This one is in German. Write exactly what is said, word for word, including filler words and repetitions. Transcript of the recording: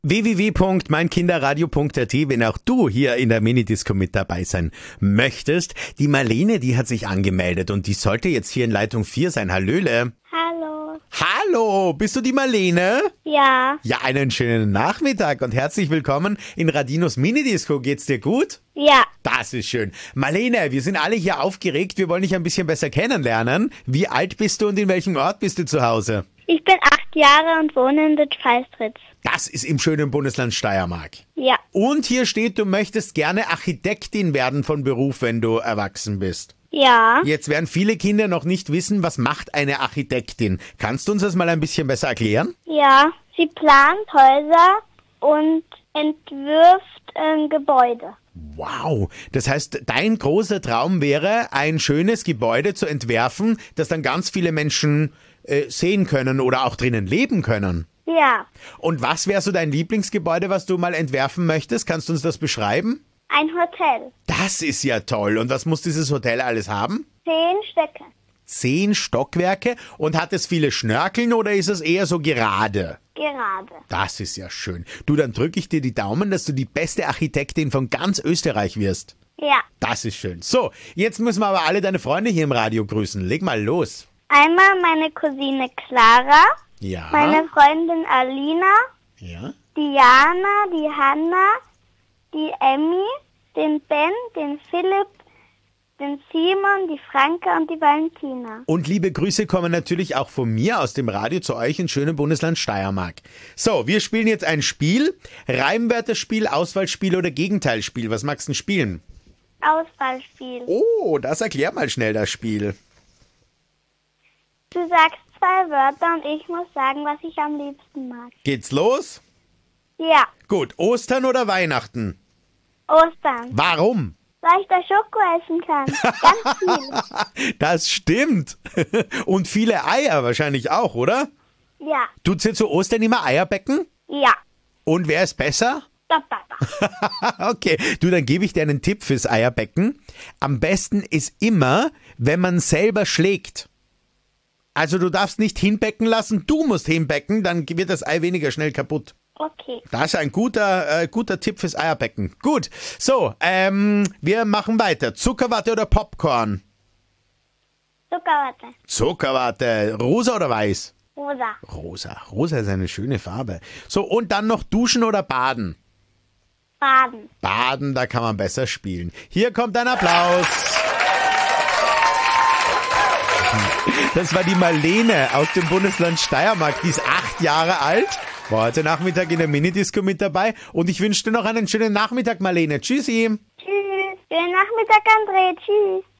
w w w punkt mein kinderradio punkt a t, wenn auch du hier in der Minidisco mit dabei sein möchtest. Die Marlene, die hat sich angemeldet und die sollte jetzt hier in Leitung vier sein. Hallöle. Hallo. Hallo, bist du die Marlene? Ja. Ja, einen schönen Nachmittag und herzlich willkommen in Radinos Minidisco. Geht's dir gut? Ja. Das ist schön. Marlene, wir sind alle hier aufgeregt. Wir wollen dich ein bisschen besser kennenlernen. Wie alt bist du und in welchem Ort bist du zu Hause? Ich bin acht Jahre und wohne in Dietz-Feistritz. Das ist im schönen Bundesland Steiermark. Ja. Und hier steht, du möchtest gerne Architektin werden von Beruf, wenn du erwachsen bist. Ja. Jetzt werden viele Kinder noch nicht wissen, was macht eine Architektin. Kannst du uns das mal ein bisschen besser erklären? Ja. Sie plant Häuser und entwirft äh, Gebäude. Wow, das heißt, dein großer Traum wäre, ein schönes Gebäude zu entwerfen, das dann ganz viele Menschen äh, sehen können oder auch drinnen leben können. Ja. Und was wäre so dein Lieblingsgebäude, was du mal entwerfen möchtest? Kannst du uns das beschreiben? Ein Hotel. Das ist ja toll. Und was muss dieses Hotel alles haben? Zehn Stöcke. Zehn Stockwerke. Und hat es viele Schnörkeln oder ist es eher so gerade? Gerade. Das ist ja schön. Du, dann drücke ich dir die Daumen, dass du die beste Architektin von ganz Österreich wirst. Ja. Das ist schön. So, jetzt müssen wir aber alle deine Freunde hier im Radio grüßen. Leg mal los. Einmal meine Cousine Clara, Ja. meine Freundin Alina, Ja. die Jana, die Hanna, die Emmy, den Ben, den Philipp, den Simon, die Franka und die Valentina. Und liebe Grüße kommen natürlich auch von mir aus dem Radio zu euch im schönen Bundesland Steiermark. So, wir spielen jetzt ein Spiel. Reimwörterspiel, Auswahlspiel oder Gegenteilspiel. Was magst du denn spielen? Auswahlspiel. Oh, das erklär mal schnell das Spiel. Du sagst zwei Wörter und ich muss sagen, was ich am liebsten mag. Geht's los? Ja, Gut, Ostern oder Weihnachten? Ostern. Warum? Weil ich da Schoko essen kann. Ganz viel. Das stimmt. Und viele Eier wahrscheinlich auch, oder? Ja, Tut's ihr zu Ostern immer Eier backen? ja. Und wer ist besser? Da, da, da. Okay, du, dann gebe ich dir einen Tipp fürs Eierbecken. Am besten ist immer, wenn man selber schlägt. Also du darfst nicht hinbecken lassen, du musst hinbecken, dann wird das Ei weniger schnell kaputt. Okay. Das ist ein guter, äh, guter Tipp fürs Eierbecken. Gut, so, ähm, wir machen weiter. Zuckerwatte oder Popcorn? Zuckerwatte. Zuckerwatte, rosa oder weiß? Rosa. Rosa, rosa ist eine schöne Farbe. So, und dann noch duschen oder baden? Baden. Baden, da kann man besser spielen. Hier kommt ein Applaus. Das war die Marlene aus dem Bundesland Steiermark. Die ist acht Jahre alt, war heute Nachmittag in der Minidisco mit dabei. Und ich wünsche dir noch einen schönen Nachmittag, Marlene. Tschüssi. Tschüss. Schönen Nachmittag, André. Tschüss.